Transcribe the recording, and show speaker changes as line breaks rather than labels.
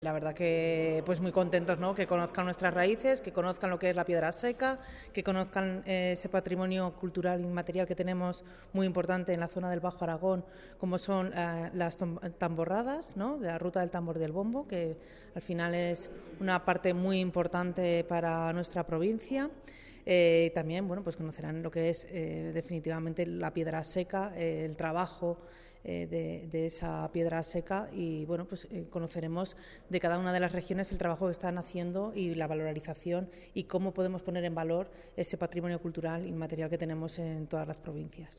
La verdad que pues muy contentos, ¿no? Que conozcan nuestras raíces, que conozcan lo que es la piedra seca, que conozcan ese patrimonio cultural inmaterial que tenemos muy importante en la zona del Bajo Aragón, como son las tamborradas, ¿no? De la ruta del tambor del bombo, que al final es una parte muy importante para nuestra provincia. También, bueno, pues conocerán lo que es definitivamente la piedra seca, el trabajo de esa piedra seca y, bueno, pues conoceremos de cada una de las regiones el trabajo que están haciendo y la valorización y cómo podemos poner en valor ese patrimonio cultural inmaterial que tenemos en todas las provincias.